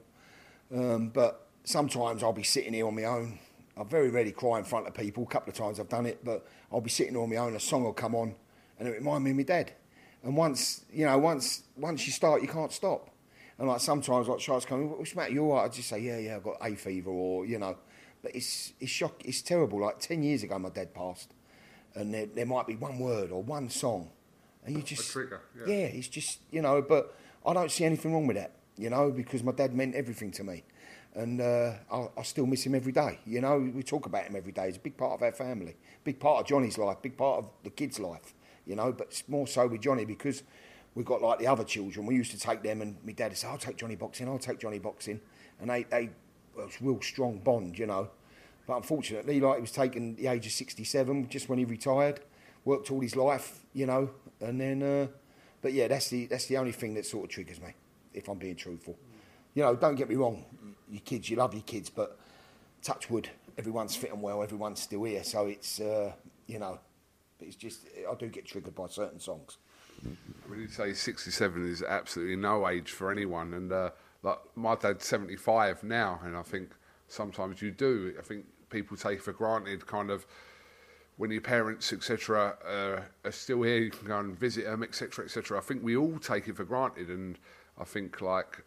But sometimes I'll be sitting here on my own. I very rarely cry in front of people. A couple of times I've done it, but I'll be sitting on my own. A song will come on, and it remind me of my dad. And once you start, you can't stop. And like sometimes, like Charles coming, what's the matter? You all right? I just say, yeah, I've got hay fever, or you know. But it's shock. It's terrible. Like 10 years ago, my dad passed, and there might be one word or one song, and you just a trigger. Yeah, it's just, you know. But I don't see anything wrong with that, you know, because my dad meant everything to me. And I still miss him every day. You know, we talk about him every day. He's a big part of our family, big part of Johnny's life, big part of the kids' life, you know. But it's more so with Johnny because we've got like the other children. We used to take them, and my dad would say, I'll take Johnny boxing. And they well, it's a real strong bond, you know. But unfortunately, like, he was taken at the age of 67, just when he retired, worked all his life, you know. And then, but yeah, that's the only thing that sort of triggers me, if I'm being truthful. You know, don't get me wrong, your kids, you love your kids, but touch wood, everyone's fit and well, everyone's still here. So it's, you know, it's just, I do get triggered by certain songs. When you say 67 is absolutely no age for anyone, and like my dad's 75 now, and I think sometimes you do. I think people take for granted kind of when your parents, etc., are still here, you can go and visit them, etc., etc. I think we all take it for granted, and I think like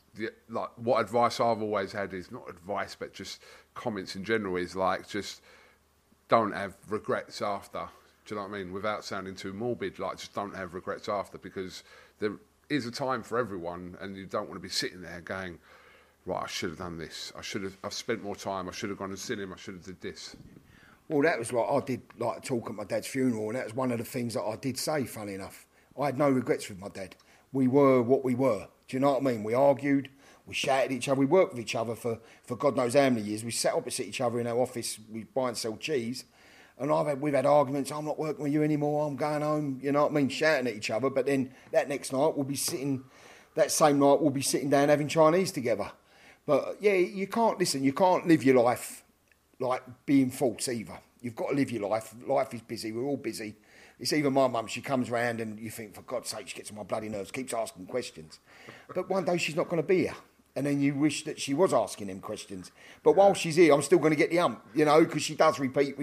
what advice I've always had is not advice, but just comments in general is like just don't have regrets after. Do you know what I mean? Without sounding too morbid, like just don't have regrets after, because there is a time for everyone, and you don't want to be sitting there going, right, I should have done this. I've spent more time. I should have gone and seen him. I should have did this. Well, that was like, I did like a talk at my dad's funeral, and that was one of the things that I did say, funny enough. I had no regrets with my dad. We were what we were. Do you know what I mean? We argued, we shouted at each other, we worked with each other for God knows how many years. We sat opposite each other in our office, we buy and sell cheese, and we've had arguments, I'm not working with you anymore, I'm going home, you know what I mean, shouting at each other, but then that next night that same night we'll be sitting down having Chinese together. But yeah, you can't live your life like being false either. You've got to live your life. Life is busy, we're all busy. It's even my mum, she comes round and you think, for God's sake, she gets on my bloody nerves, keeps asking questions. But one day she's not going to be here. And then you wish that she was asking them questions. But while she's here, I'm still going to get the you know, because she does repeat.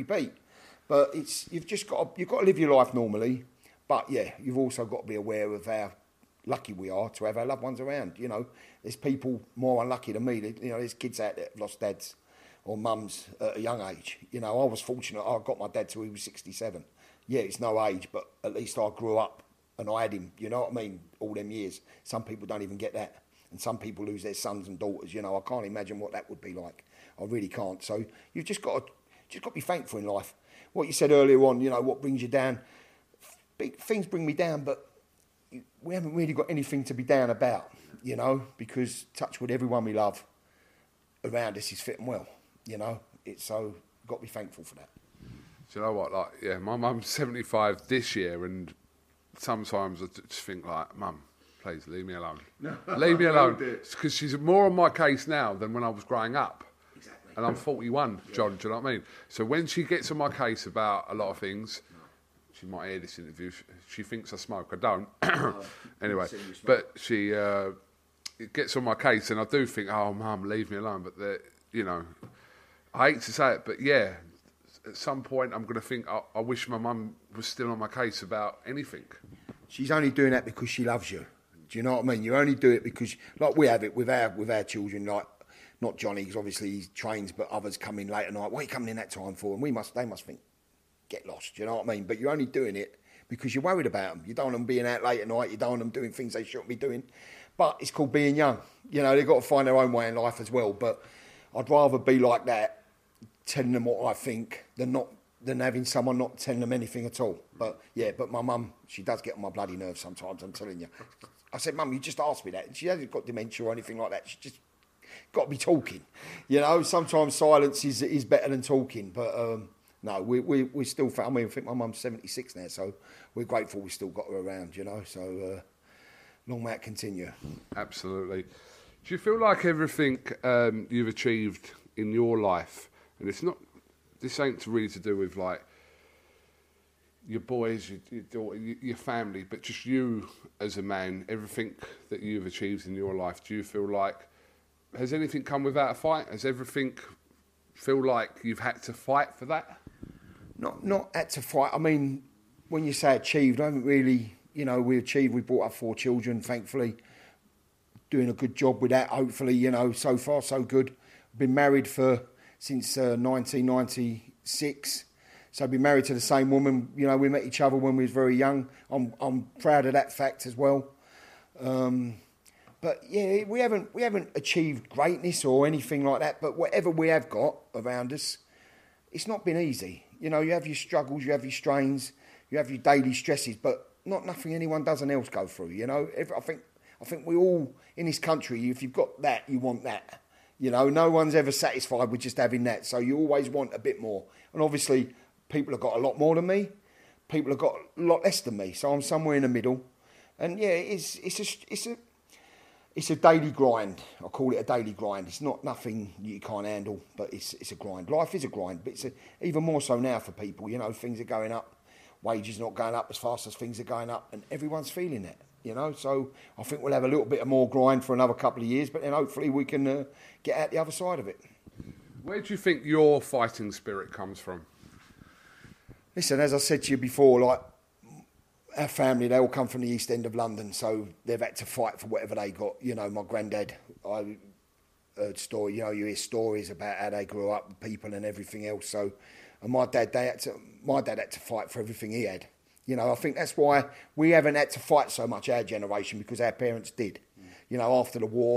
But you've got to live your life normally. But yeah, you've also got to be aware of how lucky we are to have our loved ones around. You know, there's people more unlucky than me. You know, there's kids out there that have lost dads or mums at a young age. You know, I was fortunate. I got my dad till he was 67. Yeah, it's no age, but at least I grew up and I had him. You know what I mean? All them years. Some people don't even get that. And some people lose their sons and daughters. You know, I can't imagine what that would be like. I really can't. So you've just got to be thankful in life. What you said earlier on, you know, what brings you down. Things bring me down, but we haven't really got anything to be down about, you know, because touch wood, everyone we love around us is fit and well, you know. So got to be thankful for that. Do you know what? Like, yeah, my mum's 75 this year, and sometimes I just think like, Mum, please leave me alone. Leave me alone. Because she's more on my case now than when I was growing up. Exactly. And I'm 41, John, do you know what I mean? So when she gets on my case about a lot of things, she might hear this interview, she thinks I smoke. I don't. Anyway, but she gets on my case, and I do think, oh, Mum, leave me alone. But, you know, I hate to say it, but yeah, at some point I'm going to think, I wish my mum was still on my case about anything. She's only doing that because she loves you. Do you know what I mean? You only do it because, like we have it with our children, like, not Johnny, because obviously he trains, but others come in late at night. What are you coming in that time for? And they must think, get lost, do you know what I mean? But you're only doing it because you're worried about them. You don't want them being out late at night. You don't want them doing things they shouldn't be doing. But it's called being young. You know, they've got to find their own way in life as well. But I'd rather be like that, telling them what I think, than having someone not telling them anything at all. But yeah, but my mum, she does get on my bloody nerves sometimes, I'm telling you. I said, Mum, you just asked me that. She hasn't got dementia or anything like that. She just got to be talking. You know, sometimes silence is better than talking. But no, we still, I mean, I think my mum's 76 now, so we're grateful we still got her around, you know. So long may it continue. Absolutely. Do you feel like everything you've achieved in your life, and this ain't really to do with like your boys, your daughter, your family, but just you as a man, everything that you've achieved in your life, do you feel like, has anything come without a fight? Has everything feel like you've had to fight for that? Not had to fight. I mean, when you say achieved, I haven't really, you know, we brought up 4 children, thankfully, doing a good job with that, hopefully, you know, so far so good. Been married since 1996. So I've been married to the same woman. You know, we met each other when we was very young. I'm proud of that fact as well. But yeah, we haven't achieved greatness or anything like that. But whatever we have got around us, it's not been easy. You know, you have your struggles, you have your strains, you have your daily stresses, but nothing anyone doesn't else go through. You know, I think we all in this country, if you've got that, you want that. You know, no one's ever satisfied with just having that. So you always want a bit more. And obviously, people have got a lot more than me. People have got a lot less than me. So I'm somewhere in the middle. And yeah, it's a daily grind. I call it a daily grind. It's not nothing you can't handle, but it's a grind. Life is a grind, but it's even more so now for people. You know, things are going up. Wages not going up as fast as things are going up, and everyone's feeling that. You know, so I think we'll have a little bit of more grind for another couple of years, but then hopefully we can get out the other side of it. Where do you think your fighting spirit comes from? Listen, as I said to you before, like, our family, they all come from the East End of London, so they've had to fight for whatever they got. You know, my granddad, I heard stories, you know, you hear stories about how they grew up, people and everything else. So, and my dad had to fight for everything he had. You know, I think that's why we haven't had to fight so much, our generation, because our parents did. You know, after the war,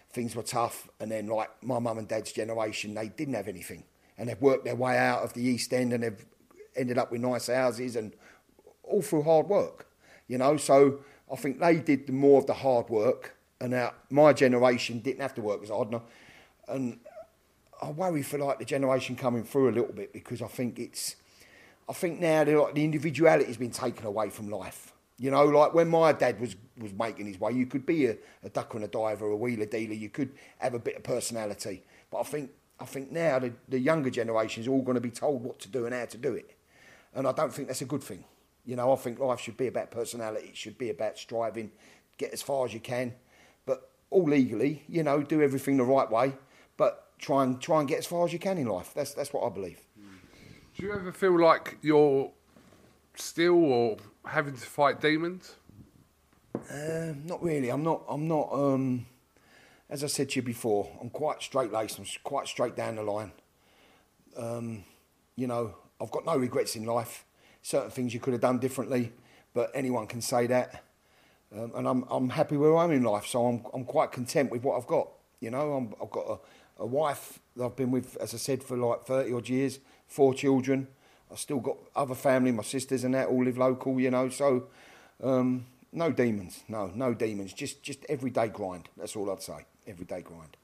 things were tough, and then like my mum and dad's generation, they didn't have anything, and they've worked their way out of the East End, and they've ended up with nice houses, and all through hard work, you know. So I think they did more of the hard work, and my generation didn't have to work as hard. And I worry for like the generation coming through a little bit, because I think now the individuality has been taken away from life. You know, like when my dad was making his way, you could be a ducker and a diver, a wheeler dealer. You could have a bit of personality. But I think now the younger generation is all going to be told what to do and how to do it. And I don't think that's a good thing. You know, I think life should be about personality. It should be about striving, get as far as you can, but all legally. You know, do everything the right way, but try and get as far as you can in life. That's what I believe. Do you ever feel like you're still or having to fight demons? Not really. I'm not. As I said to you before, I'm quite straight-laced. I'm quite straight down the line. You know, I've got no regrets in life. Certain things you could have done differently, but anyone can say that. And I'm happy where I'm in life, so I'm quite content with what I've got. You know, I've got a wife that I've been with, as I said, for like 30 odd years, 4 children. I've still got other family, my sisters and that all live local, you know. So no demons, no demons. Just everyday grind. That's all I'd say. Everyday grind.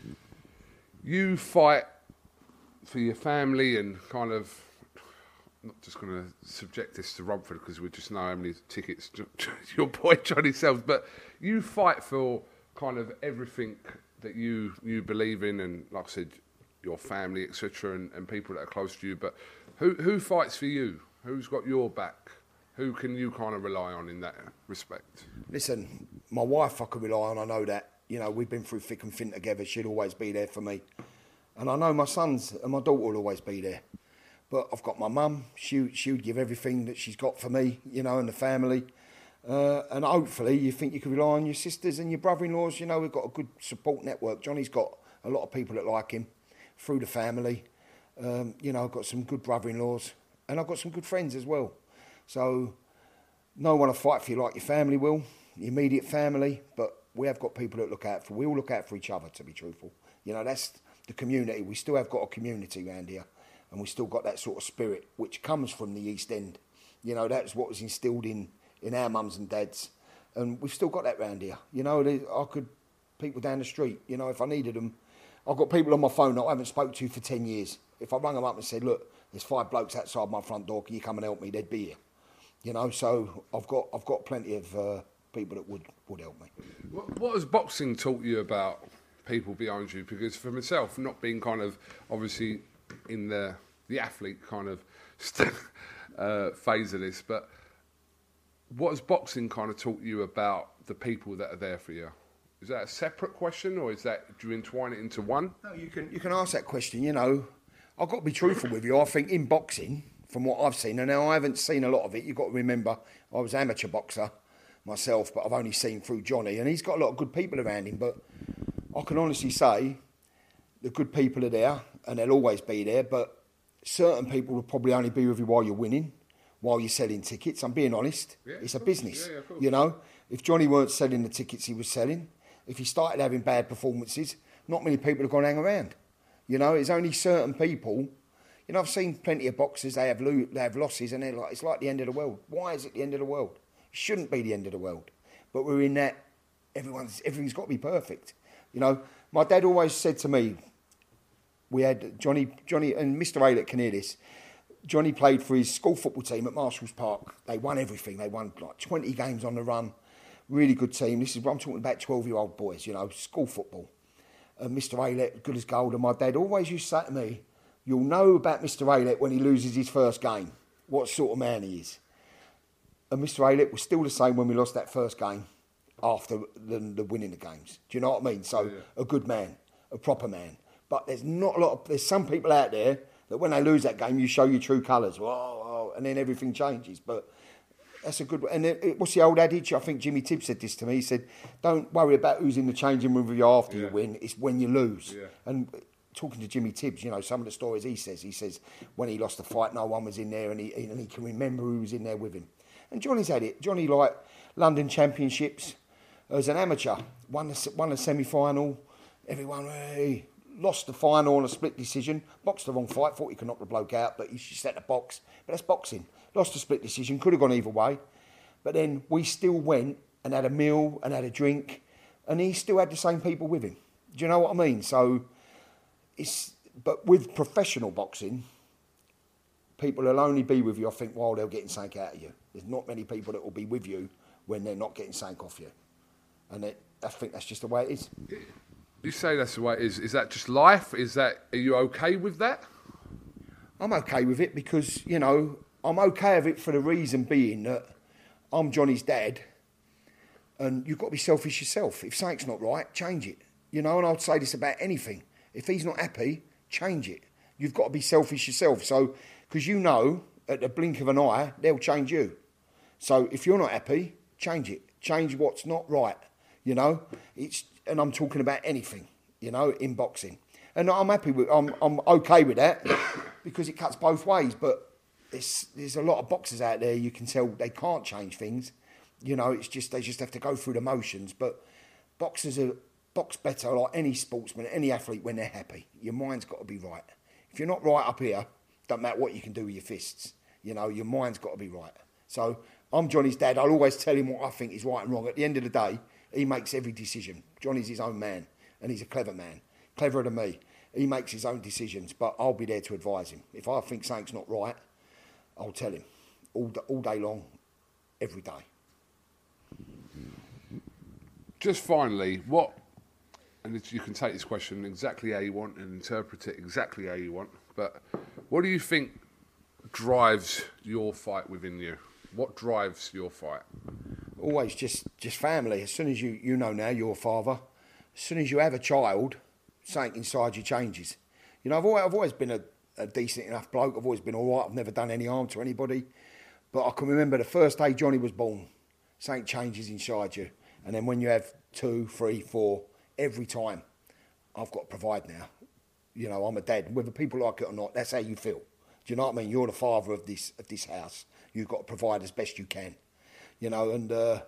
You fight for your family and kind of, I'm not just going to subject this to Romford because we just know how many tickets your boy Johnny sells, but you fight for kind of everything that you believe in, and like I said, your family, etc., and people that are close to you. But who fights for you? Who's got your back? Who can you kind of rely on in that respect? Listen, my wife I can rely on, I know that. You know, we've been through thick and thin together. She'll always be there for me. And I know my sons and my daughter will always be there. But I've got my mum. She would give everything that she's got for me, you know, and the family. And hopefully you think you can rely on your sisters and your brother-in-laws. You know, we've got a good support network. Johnny's got a lot of people that like him through the family. You know, I've got some good brother-in-laws. And I've got some good friends as well. So no one will fight for you like your family will, your immediate family. But we have got people that look out for. We all look out for each other, to be truthful. You know, that's the community. We still have got a community around here. And we still got that sort of spirit, which comes from the East End. You know, that's what was instilled in our mums and dads. And we've still got that round here. You know, people down the street, you know, if I needed them. I've got people on my phone that I haven't spoke to for 10 years. If I rang them up and said, look, there's 5 blokes outside my front door, can you come and help me? They'd be here. You know, so I've got plenty of people that would help me. What has boxing taught you about people behind you? Because for myself, not being kind of obviously in the athlete kind of phase of this, but what has boxing kind of taught you about the people that are there for you? Is that a separate question, or do you entwine it into one? No, you can ask that question. You know, I've got to be truthful with you. I think in boxing, from what I've seen, and now I haven't seen a lot of it. You've got to remember, I was an amateur boxer myself, but I've only seen through Johnny, and he's got a lot of good people around him. But I can honestly say, the good people are there, and they'll always be there. But certain people will probably only be with you while you're winning, while you're selling tickets. I'm being honest. Yeah, it's a business. Yeah, you know, if Johnny weren't selling the tickets he was selling, if he started having bad performances, not many people are going to hang around. You know, it's only certain people. You know, I've seen plenty of boxers, they have losses, and they're like, it's like the end of the world. Why is it the end of the world? It shouldn't be the end of the world. But we're in that, everything's got to be perfect. You know, my dad always said to me, we had Johnny, and Mr. Aylett can hear this. Johnny played for his school football team at Marshall's Park. They won everything. They won like 20 games on the run. Really good team. This is what I'm talking about, 12-year-old boys, you know, school football. And Mr. Aylett, good as gold. And my dad always used to say to me, you'll know about Mr. Aylett when he loses his first game, what sort of man he is. And Mr. Aylett was still the same when we lost that first game after the winning the games. Do you know what I mean? So a good man, a proper man. But there's some people out there that when they lose that game, you show your true colours. Whoa, and then everything changes. But that's a good one. And what's the old adage? I think Jimmy Tibbs said this to me. He said, don't worry about who's in the changing room with you after you win. It's when you lose. Yeah. And talking to Jimmy Tibbs, you know, some of the stories he says when he lost the fight, no one was in there, and he can remember who was in there with him. And Johnny's had it. Johnny, like London Championships as an amateur, won a semi-final, everyone, hey, lost the final on a split decision, boxed the wrong fight, thought he could knock the bloke out, but he should set the box. But that's boxing. Lost a split decision, could have gone either way. But then we still went and had a meal and had a drink, and he still had the same people with him. Do you know what I mean? So, but with professional boxing, people will only be with you, I think, while they're getting something out of you. There's not many people that will be with you when they're not getting something off you. And I think that's just the way it is. You say that's the way it is. Is that just life? Are you okay with that? I'm okay with it because, you know, I'm okay with it for the reason being that I'm Johnny's dad and you've got to be selfish yourself. If something's not right, change it. You know, and I'd say this about anything. If he's not happy, change it. You've got to be selfish yourself. So, because you know, at the blink of an eye, they'll change you. So if you're not happy, change it. Change what's not right, you know. And I'm talking about anything, you know, in boxing. And I'm happy with, I'm okay with that because it cuts both ways. But there's a lot of boxers out there, you can tell they can't change things. You know, it's just, they just have to go through the motions. But boxers box better like any sportsman, any athlete when they're happy. Your mind's got to be right. If you're not right up here, don't matter what you can do with your fists. You know, your mind's got to be right. So I'm Johnny's dad. I'll always tell him what I think is right and wrong. At the end of the day, he makes every decision. Johnny's his own man, and he's a clever man, cleverer than me. He makes his own decisions, but I'll be there to advise him. If I think something's not right, I'll tell him all day long, every day. Just finally, and you can take this question exactly how you want and interpret it exactly how you want, but what do you think drives your fight within you? What drives your fight? Always just family. As soon as you know now you're a father, as soon as you have a child, something inside you changes. You know, I've always been a decent enough bloke. I've always been all right. I've never done any harm to anybody. But I can remember the first day Johnny was born, something changes inside you. And then when you have 2, 3, 4, every time, I've got to provide now. You know, I'm a dad. Whether people like it or not, that's how you feel. Do you know what I mean? You're the father of this house. You've got to provide as best you can. You know, and that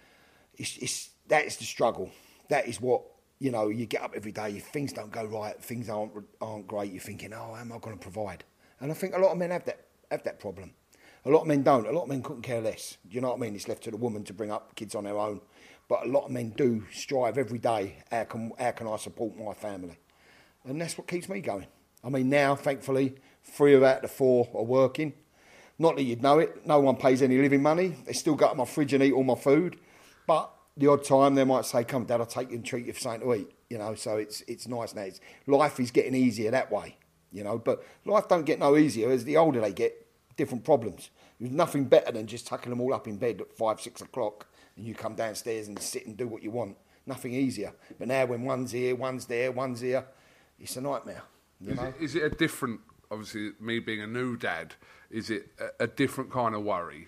is the struggle. That is what, you know, you get up every day, if things don't go right, things aren't great, you're thinking, oh, how am I going to provide? And I think a lot of men have that problem. A lot of men don't. A lot of men couldn't care less. Do you know what I mean? It's left to the woman to bring up kids on their own. But a lot of men do strive every day, how can I support my family? And that's what keeps me going. I mean, now, thankfully, 3 out of the 4 are working. Not that you'd know it, no one pays any living money. They still go to my fridge and eat all my food. But the odd time they might say, come, Dad, I'll take you and treat you for something to eat. You know, so it's nice now. Life is getting easier that way, you know. But life don't get no easier. As the older they get, different problems. There's nothing better than just tucking them all up in bed at 5, 6 o'clock and you come downstairs and sit and do what you want. Nothing easier. But now when one's here, one's there, one's here, it's a nightmare. Is it a different, obviously, me being a new dad, is it a different kind of worry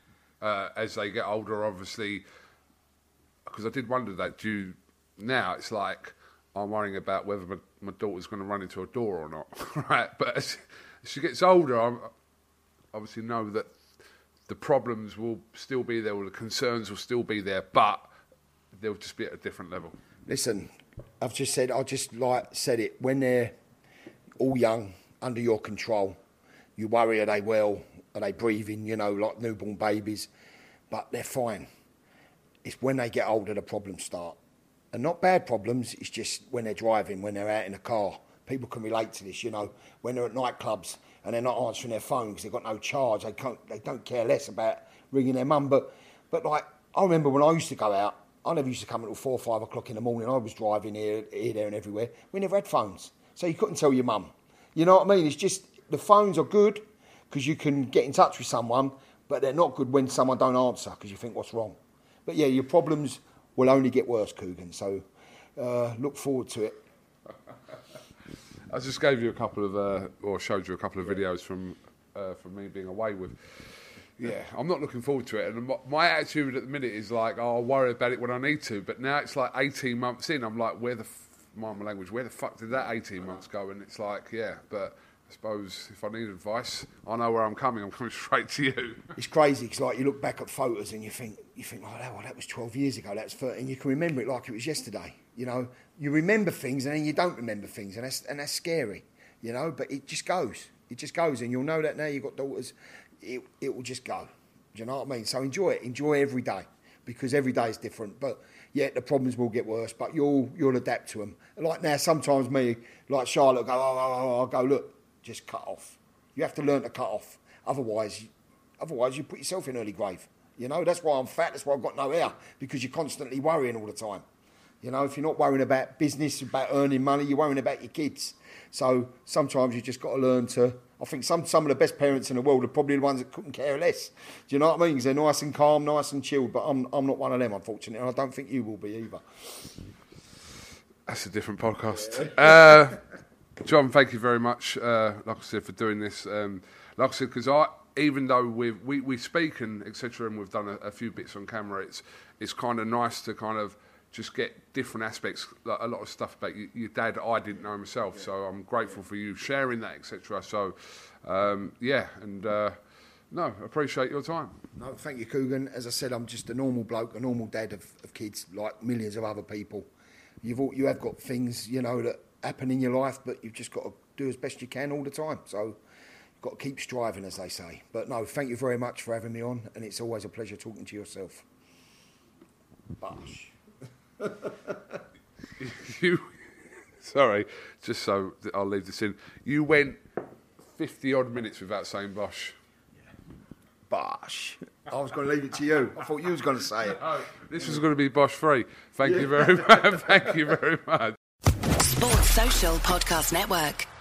as they get older, obviously? Because I did wonder that. Now it's like I'm worrying about whether my daughter's going to run into a door or not, right? But as she gets older, I obviously know that the problems will still be there, or the concerns will still be there, but they'll just be at a different level. Listen, I just said it, when they're all young, under your control, you worry, are they well, are they breathing, you know, like newborn babies, but they're fine. It's when they get older the problems start. And not bad problems, it's just when they're driving, when they're out in a car. People can relate to this, you know, when they're at nightclubs and they're not answering their phone because they've got no charge, they don't care less about ringing their mum. But like, I remember when I used to go out, I never used to come until 4 or 5 o'clock in the morning. I was driving here, there and everywhere. We never had phones, so you couldn't tell your mum. You know what I mean? It's just, the phones are good because you can get in touch with someone, but they're not good when someone don't answer because you think, what's wrong? But yeah, your problems will only get worse, Coogan, so look forward to it. I just gave you showed you a couple of videos from me being away with. Yeah, I'm not looking forward to it. And my attitude at the minute is like, oh, I'll worry about it when I need to. But now it's like 18 months in, I'm like, where the fuck did that 18 months go? And it's like, yeah, but I suppose if I need advice, I know where I'm coming straight to you. It's crazy, because like, you look back at photos and you think, oh, that was 12 years ago, that's 13. You can remember it like it was yesterday, you know. you remember things and then you don't remember things, and that's scary, you know. But it just goes, and you'll know that now you've got daughters. It will just go. Do you know what I mean? So enjoy every day, because every day is different. But yeah, the problems will get worse, but you'll adapt to them. Like now, sometimes me, like Charlotte, will go, I'll go, look, just cut off. You have to learn to cut off. Otherwise you put yourself in early grave. You know, that's why I'm fat, that's why I've got no hair, because you're constantly worrying all the time. You know, if you're not worrying about business, about earning money, you're worrying about your kids. So sometimes you just got to learn to... I think some of the best parents in the world are probably the ones that couldn't care less. Do you know what I mean? Because they're nice and calm, nice and chilled, but I'm not one of them, unfortunately, and I don't think you will be either. That's a different podcast. John, thank you very much, like I said, for doing this. Like I said, because even though we speak and etc., and we've done a few bits on camera, it's kind of nice to kind of just get different aspects, like a lot of stuff about your dad I didn't know myself. So I'm grateful for you sharing that, etc. So appreciate your time. No, thank you, Coogan. As I said, I'm just a normal bloke, a normal dad of kids, like millions of other people. You have got things, you know, that happen in your life, but you've just got to do as best you can all the time. So you've got to keep striving, as they say. But no, thank you very much for having me on, and it's always a pleasure talking to yourself. Bosh. Sorry, just so I'll leave this in. You went 50-odd minutes without saying bosh. Bosh. I was going to leave it to you. I thought you was going to say it. No, this was going to be bosh free. Thank you very much. Thank you very much. Sports Social Podcast Network.